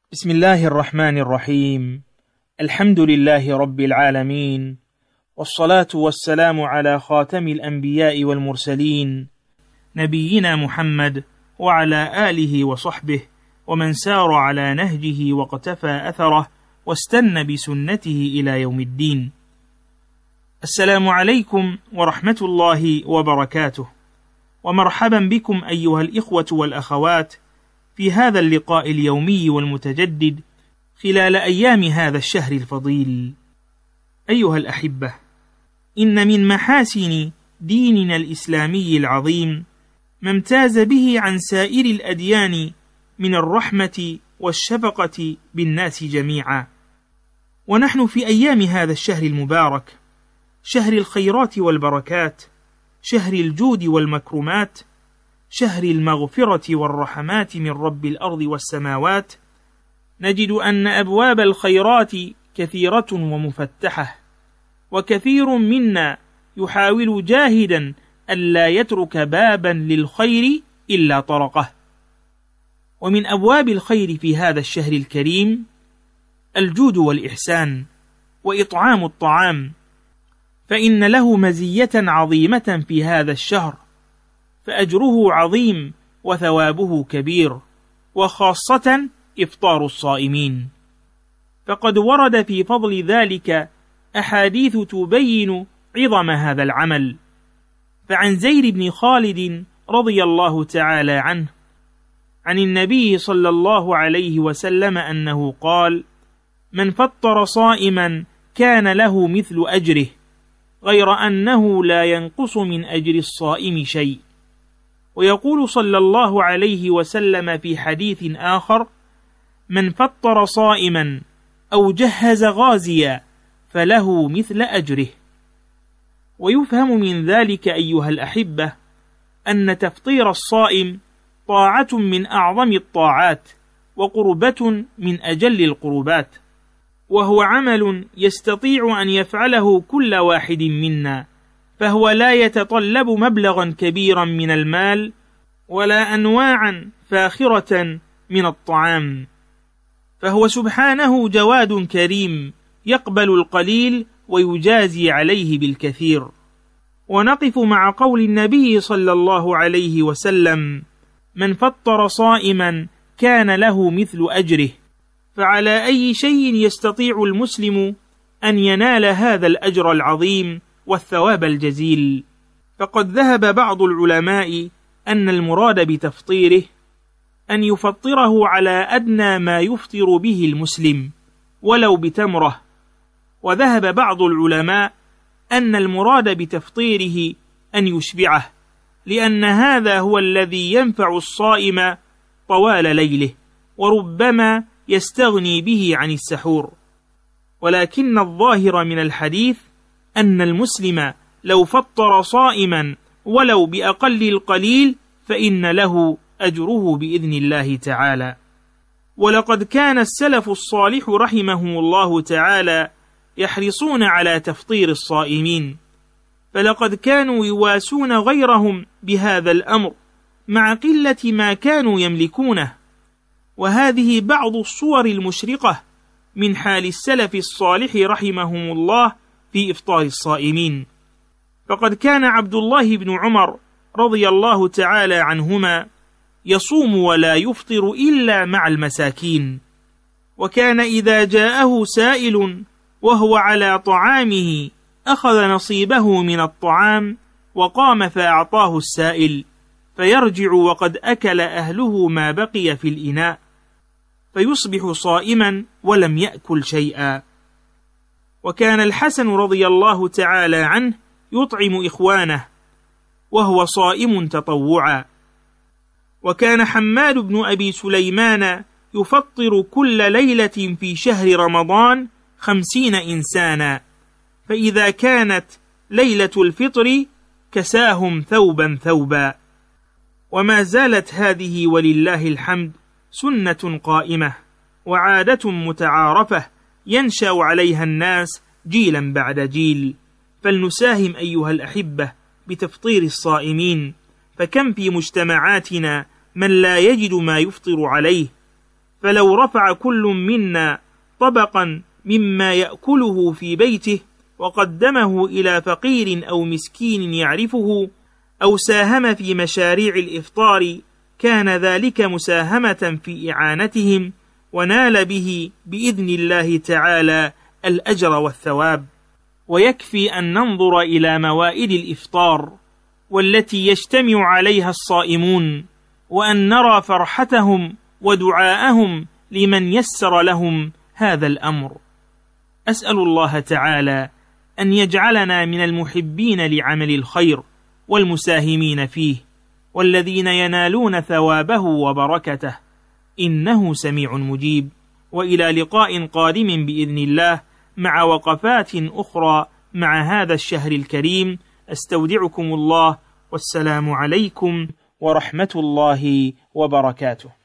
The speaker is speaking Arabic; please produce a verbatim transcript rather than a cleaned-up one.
بسم الله الرحمن الرحيم. الحمد لله رب العالمين، والصلاة والسلام على خاتم الأنبياء والمرسلين نبينا محمد وعلى آله وصحبه ومن سار على نهجه واقتفى أثره واستنى بسنته إلى يوم الدين. السلام عليكم ورحمة الله وبركاته، ومرحبا بكم أيها الإخوة والأخوات في هذا اللقاء اليومي والمتجدد خلال أيام هذا الشهر الفضيل. أيها الأحبة، إن من محاسن ديننا الإسلامي العظيم ما امتاز به عن سائر الأديان من الرحمة والشفقة بالناس جميعا. ونحن في أيام هذا الشهر المبارك، شهر الخيرات والبركات، شهر الجود والمكرمات، شهر المغفرة والرحمات من رب الأرض والسماوات، نجد أن أبواب الخيرات كثيرة ومفتحة، وكثير منا يحاول جاهدا ألا يترك بابا للخير إلا طرقه. ومن أبواب الخير في هذا الشهر الكريم الجود والإحسان وإطعام الطعام، فإن له مزية عظيمة في هذا الشهر، فأجره عظيم وثوابه كبير، وخاصة إفطار الصائمين، فقد ورد في فضل ذلك أحاديث تبين عظم هذا العمل. فعن زيد بن خالد رضي الله تعالى عنه عن النبي صلى الله عليه وسلم أنه قال: من فطر صائما كان له مثل أجره، غير أنه لا ينقص من أجر الصائم شيء. ويقول صلى الله عليه وسلم في حديث آخر: من فطر صائما أو جهز غازيا فله مثل أجره. ويفهم من ذلك أيها الأحبة أن تفطير الصائم طاعة من أعظم الطاعات، وقربة من أجل القربات، وهو عمل يستطيع أن يفعله كل واحد منا، فهو لا يتطلب مبلغا كبيرا من المال ولا أنواعا فاخرة من الطعام، فهو سبحانه جواد كريم يقبل القليل ويجازي عليه بالكثير. ونقف مع قول النبي صلى الله عليه وسلم: من فطر صائما كان له مثل أجره. فعلى أي شيء يستطيع المسلم أن ينال هذا الأجر العظيم والثواب الجزيل؟ فقد ذهب بعض العلماء أن المراد بتفطيره أن يفطره على أدنى ما يفطر به المسلم ولو بتمرة. وذهب بعض العلماء أن المراد بتفطيره أن يشبعه، لأن هذا هو الذي ينفع الصائم طوال ليله، وربما يستغني به عن السحور. ولكن الظاهر من الحديث أن المسلم لو فطر صائما ولو بأقل القليل فإن له أجره بإذن الله تعالى. ولقد كان السلف الصالح رحمهم الله تعالى يحرصون على تفطير الصائمين، فلقد كانوا يواسون غيرهم بهذا الأمر مع قلة ما كانوا يملكونه. وهذه بعض الصور المشرقة من حال السلف الصالح رحمهم الله في إفطار الصائمين. فقد كان عبد الله بن عمر رضي الله تعالى عنهما يصوم ولا يفطر إلا مع المساكين، وكان إذا جاءه سائل وهو على طعامه أخذ نصيبه من الطعام وقام فأعطاه السائل، فيرجع وقد أكل أهله ما بقي في الإناء، فيصبح صائما ولم يأكل شيئا. وكان الحسن رضي الله تعالى عنه يطعم إخوانه وهو صائم تطوعا. وكان حماد بن أبي سليمان يفطر كل ليلة في شهر رمضان خمسين إنسانا، فإذا كانت ليلة الفطر كساهم ثوبا ثوبا. وما زالت هذه ولله الحمد سنة قائمة وعادة متعارفة ينشأ عليها الناس جيلا بعد جيل. فلنساهم أيها الأحبة بتفطير الصائمين، فكم في مجتمعاتنا من لا يجد ما يفطر عليه، فلو رفع كل منا طبقا مما يأكله في بيته وقدمه إلى فقير أو مسكين يعرفه، أو ساهم في مشاريع الإفطار، كان ذلك مساهمة في إعانتهم، ونال به بإذن الله تعالى الأجر والثواب. ويكفي أن ننظر إلى موائد الإفطار والتي يجتمع عليها الصائمون، وأن نرى فرحتهم ودعاءهم لمن يسر لهم هذا الأمر. أسأل الله تعالى أن يجعلنا من المحبين لعمل الخير والمساهمين فيه، والذين ينالون ثوابه وبركته، إنه سميع مجيب. وإلى لقاء قادم بإذن الله مع وقفات أخرى مع هذا الشهر الكريم، أستودعكم الله، والسلام عليكم ورحمة الله وبركاته.